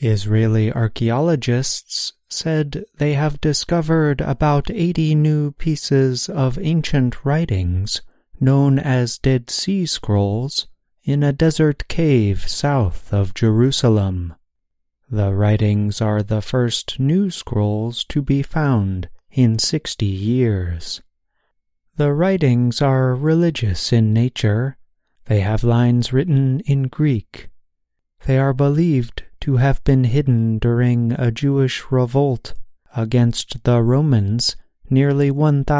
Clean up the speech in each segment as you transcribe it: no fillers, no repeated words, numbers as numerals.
Israeli archaeologists said they have discovered about 80 new pieces of ancient writings known as Dead Sea Scrolls in a desert cave south of Jerusalem. The writings are the first new scrolls to be found in 60 years. The writings are religious in nature. They have lines written in Greek. They are believed to have been hidden during a Jewish revolt against the Romans nearly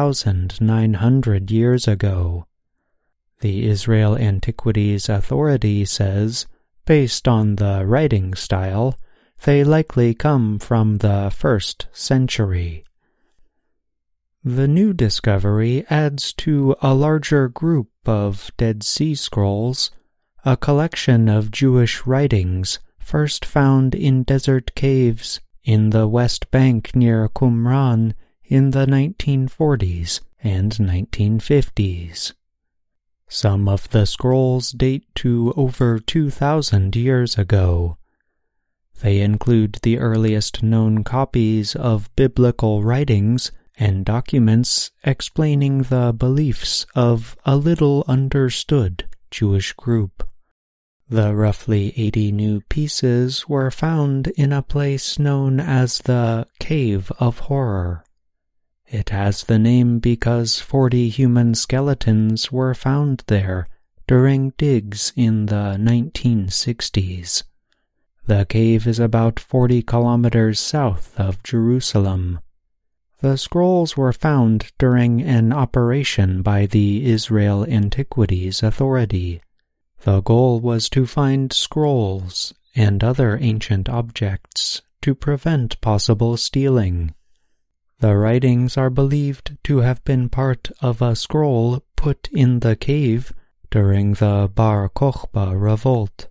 1,900 years ago. The Israel Antiquities Authority says, based on the writing style, they likely come from the 1st century. The new discovery adds to a larger group of Dead Sea Scrolls, a collection of Jewish writings first found in desert caves in the West Bank near Qumran in the 1940s and 1950s. Some of the scrolls date to over 2,000 years ago. They include the earliest known copies of biblical writings and documents explaining the beliefs of a little understood Jewish group. The roughly 80 new pieces were found in a place known as the Cave of Horror. It has the name because 40 human skeletons were found there during digs in the 1960s. The cave is about 40 kilometers south of Jerusalem. The scrolls were found during an operation by the Israel Antiquities Authority. The goal was to find scrolls and other ancient objects to prevent possible stealing. The writings are believed to have been part of a scroll put in the cave during the Bar Kokhba revolt.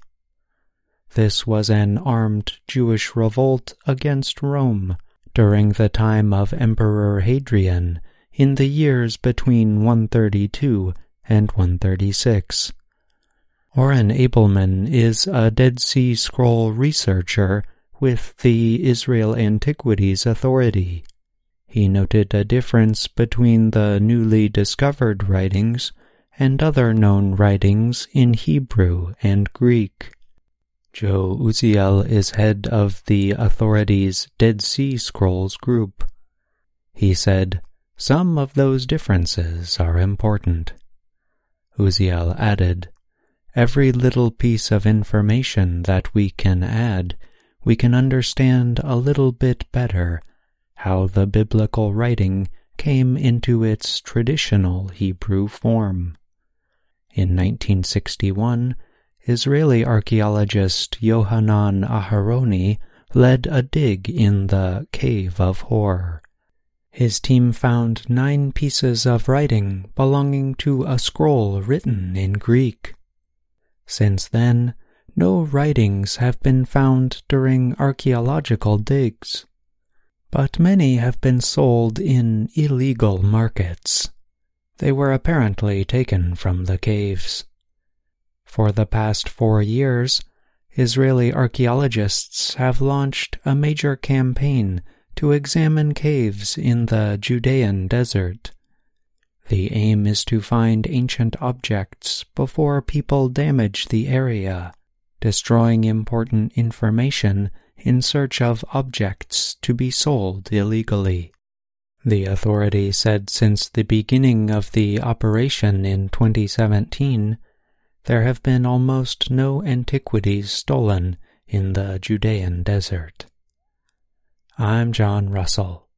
This was an armed Jewish revolt against Rome during the time of Emperor Hadrian in the years between 132 and 136. Oren Abelman is a Dead Sea Scroll researcher with the Israel Antiquities Authority. He noted a difference between the newly discovered writings and other known writings in Hebrew and Greek. Joe Uziel is head of the authority's Dead Sea Scrolls group. He said, "Some of those differences are important." Uziel added, "Every little piece of information that we can add, we can understand a little bit better how the biblical writing came into its traditional Hebrew form." In 1961, Israeli archaeologist Yohanan Aharoni led a dig in the Cave of Horror. His team found 9 pieces of writing belonging to a scroll written in Greek. Since then, no writings have been found during archaeological digs, but many have been sold in illegal markets. They were apparently taken from the caves. For the past 4 years, Israeli archaeologists have launched a major campaign to examine caves in the Judean desert. The aim is to find ancient objects before people damage the area, destroying important information in search of objects to be sold illegally. The authority said since the beginning of the operation in 2017, there have been almost no antiquities stolen in the Judean desert. I'm John Russell.